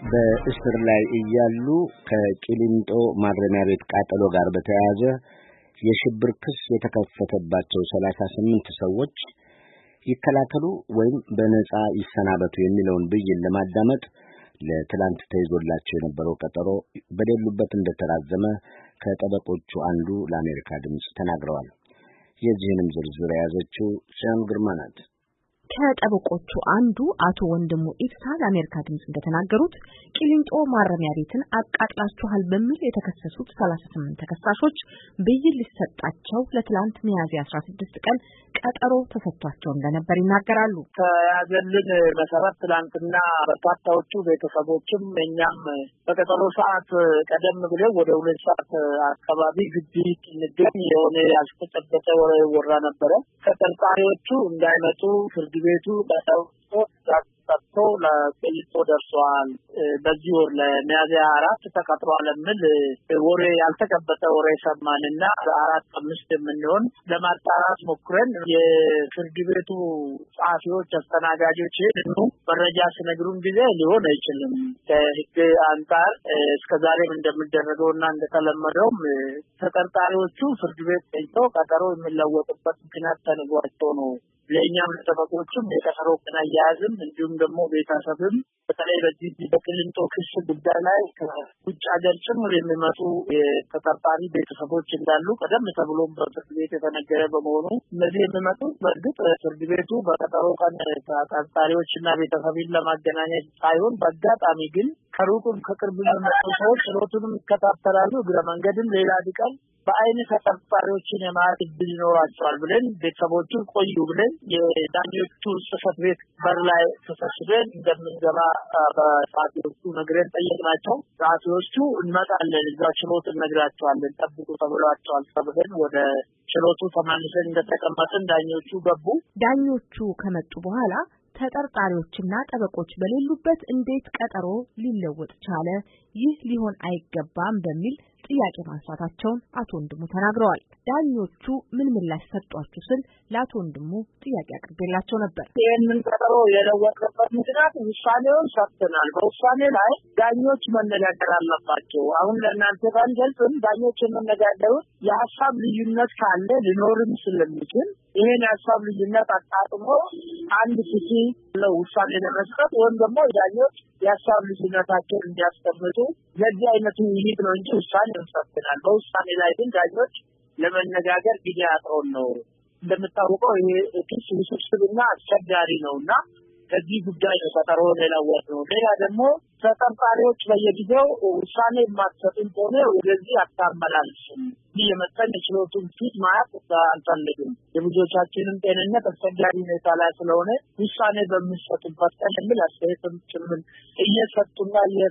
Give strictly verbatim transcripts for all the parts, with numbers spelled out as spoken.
በእስር ላይ እያሉ ከቂሊንጦ ማረሚያ ቤት ቃጠሎ ጋር በተያያዘ የሽብር ክስ የተከፈተባቸው ሰላሳ ስምንት ሰዎች ይከላከሉ ወይም በነጻ ይሰናበቱ የሚለውን ብይን ለማዳመጥ ለትላንት ተይዞላቸው የነበረው ቀጠሮ በሌሉበት እንደተራዘመ ከጠበቆቹ አንዱ ለአሜሪካ ድምጽ ተናግረዋል። የዚህንም ዝርዝር የያዘችው ሻም ግርማ ናት። ከጠበቆቹ አንዱ አቶ ወንድሙ ኢብሳ ለአሜሪካ ድምጽ እንደተናገሩት ቂሊንጦ ማረሚያ ቤትን አቃጥላችኋል በሚል የተከሰሱት ሰላሳ ስምንት ተከሳሾች ብይን ሊሰጣቸው ለትላንት ሚያዝያ አስራ ስድስት ቀን ቀጠሮ ተሰጥቷቸው እንደነበር ይናገራሉ። ከያዘልን መሰረት ትላንትና በርካታዎቹ ቤተሰቦችም እኛም በቀጠሮ ሰዓት ቀደም ብለው ወደ ሁለት ሰዓት አካባቢ ግቢ እንገኝ የሆነ ያልተጨበጠ ወሬ ወራ ነበረ። ተጠርጣሪዎቹ እንዳይመጡ ፍርድ ቤቱ በሰውቶ ተሰጥቶ ለቂሊንጦ ደርሷል። በዚህ ወር ለሚያዝያ አራት ተቀጥሯል የሚል ወሬ ያልተጨበጠ ወሬ ሰማንና አራት አምስት የምንሆን ለማጣራት ሞክረን የፍርድ ቤቱ ጸሐፊዎች አስተናጋጆች ነው መረጃ ሲነግሩን ጊዜ ሊሆን አይችልም ከህግ አንፃር እስከዛሬም እንደሚደረገውና እንደተለመደውም ተጠርጣሪዎቹ ፍርድ ቤት ጠይቀው ቀጠሮ የሚለወጥበት ምክንያት ተነግሯቸው ነው። ለእኛም ለጠበቆቹም የቀጠሮ ቀን አያያዝም እንዲሁም ደግሞ ቤተሰብም በተለይ በዚህ በቂሊንጦ ክስ ጉዳይ ላይ ከውጭ ሀገር ጭምር የሚመጡ የተጠርጣሪ ቤተሰቦች እንዳሉ ቀደም ተብሎም በፍርድ ቤት የተነገረ በመሆኑ እነዚህ የሚመጡት በእርግጥ ፍርድ ቤቱ በቀጠሮ ቀን ተጠርጣሪዎችና ቤተሰብን ለማገናኘት ሳይሆን በአጋጣሚ ግን ከሩቅም ከቅርብ የሚመጡ ሰዎች ችሎቱንም ይከታተላሉ። እግረ መንገድም ሌላ ዲቀል በአይን ተጠርጣሪዎችን የማየት እድል ይኖራቸዋል ብለን ቤተሰቦቹን ቆዩ ብለን የዳኞቹ ጽሕፈት ቤት በር ላይ ተሰብስበን እንደምንገባ በጸሐፊዎቹ ነግረን ጠየቅናቸው። ጸሐፊዎቹ እንመጣለን እዛ ችሎት እነግራቸዋለን ጠብቁ ተብሏቸዋል ተብለን ወደ ችሎቱ ተመልሰን እንደተቀመጥን ዳኞቹ ገቡ። ዳኞቹ ከመጡ በኋላ ተጠርጣሪዎችና ጠበቆች በሌሉበት እንዴት ቀጠሮ ሊለወጥ ቻለ? ይህ ሊሆን አይገባም በሚል ጥያቄ ማንሳታቸውን አቶ ወንድሙ ተናግረዋል። ዳኞቹ ምን ምላሽ ሰጧችሁ ስል ለአቶ ወንድሙ ጥያቄ አቅርቤላቸው ነበር። ይህንን ቀጠሮ የለወጥንበት ምክንያት ውሳኔውን ሰጥተናል። በውሳኔ ላይ ዳኞች መነጋገር አለባቸው። አሁን ለእናንተ ባንገልጽም ዳኞች የመነጋገሩት የሀሳብ ልዩነት ካለ ሊኖርም ስለሚችል ይሄን የሀሳብ ልዩነት አጣጥሞ አንድ ፍቺ ለውሳኔ ለመስጠት ወይም ደግሞ ዳኞች የሀሳብ ልዩነታቸውን እንዲያስቀምጡ ለዚህ አይነቱ ውይይት ነው እንጂ ውሳኔ እንሰጥናል። በውሳኔ ላይ ግን ዳኞች ለመነጋገር ጊዜ አጥሮን ነው። እንደምታውቀው ይሄ ክስ ውስብስብና አስቸጋሪ ነውና ከዚህ ጉዳይ ቀጠሮ ለለወጥ ነው። ሌላ ደግሞ ተጠርጣሪዎች በየጊዜው ውሳኔ የማትሰጡን ከሆነ ወደዚህ አታመላልሱም። ይህ የመጠን ችሎቱን ፊት ማየት አንፈልግም። የብዙዎቻችንን ጤንነት አስቸጋሪ ሁኔታ ላይ ስለሆነ ውሳኔ በሚሰጡበት ቀን የሚል አስተያየትም ጭምር እየሰጡና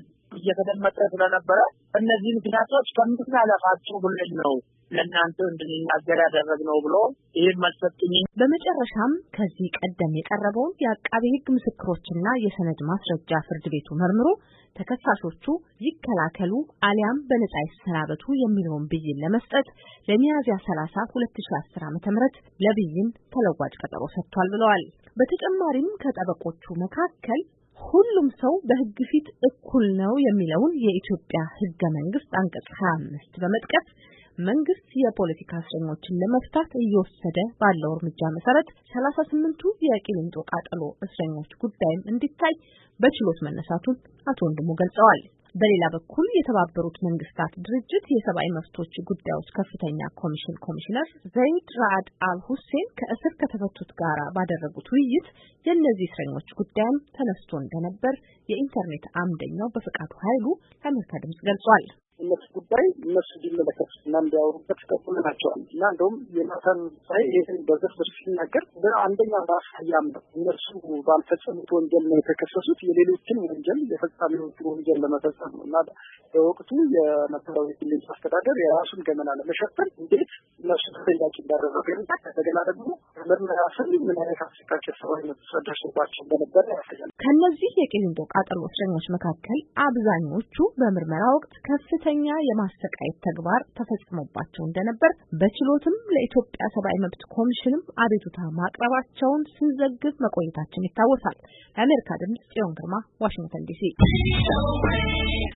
እየተደመጠ ስለነበረ እነዚህ ምክንያቶች ከምናለፋቸው ብለን ነው ለእናንተ እንድንናገር ያደረግነው ብሎ ይህን መልሰጥኝ። በመጨረሻም ከዚህ ቀደም የቀረበውን የአቃቤ ሕግ ምስክሮችና የሰነድ ማስረጃ ፍርድ ቤቱ መርምሮ ተከሳሾቹ ይከላከሉ አሊያም በነጻ ይሰናበቱ የሚለውን ብይን ለመስጠት ለሚያዝያ ሰላሳ ሁለት ሺህ አስር ዓመተ ምህረት ለብይን ተለዋጭ ቀጠሮ ሰጥቷል ብለዋል። በተጨማሪም ከጠበቆቹ መካከል ሁሉም ሰው በሕግ ፊት እኩል ነው የሚለውን የኢትዮጵያ ሕገ መንግስት አንቀጽ ሀያ አምስት በመጥቀስ መንግስት የፖለቲካ እስረኞችን ለመፍታት እየወሰደ ባለው እርምጃ መሰረት ሰላሳ ስምንቱ የቂሊንጦ ቃጠሎ እስረኞች ጉዳይም እንዲታይ በችሎት መነሳቱን አቶ ወንድሙ ገልጸዋል። በሌላ በኩል የተባበሩት መንግስታት ድርጅት የሰብአዊ መብቶች ጉዳዮች ከፍተኛ ኮሚሽን ኮሚሽነር ዘይድ ራአድ አል ሁሴን ከእስር ከተፈቱት ጋር ባደረጉት ውይይት የእነዚህ እስረኞች ጉዳይም ተነስቶ እንደነበር የኢንተርኔት አምደኛው በፍቃዱ ኃይሉ ለአሜሪካ ድምጽ ገልጿል። እነሱ ጉዳይ እነሱ ዲመለከቱና እንዲያወሩበት ተቀብለናቸዋል እና እንደውም የማተን ሳይ ይህን በዝርዝር ሲናገር በአንደኛ ማሳያም ነው እነሱ ባልፈጸሙት ወንጀል ነው የተከሰሱት የሌሎችን ወንጀል የፈጻሚዎቹ ወንጀል ለመፈጸም ነው እና በወቅቱ የነበረው የክልል አስተዳደር የራሱን ገመና ለመሸፈን እንዴት እነሱ ተጠያቂ እንዳደረገና እንደገና ደግሞ ምርመራ ስም ምን አይነት አስቃቂ ሰብአዊ መብት ደርሶባቸው እንደነበረ ያሳያል። ከነዚህ የቂሊንጦ ቃጠሎ እስረኞች መካከል አብዛኞቹ በምርመራ ወቅት ከፍተ ከፍተኛ የማሰቃየት ተግባር ተፈጽሞባቸው እንደነበር በችሎትም ለኢትዮጵያ ሰብአዊ መብት ኮሚሽንም አቤቱታ ማቅረባቸውን ስንዘግብ መቆየታችን ይታወሳል። ለአሜሪካ ድምጽ ጽዮን ግርማ ዋሽንግተን ዲሲ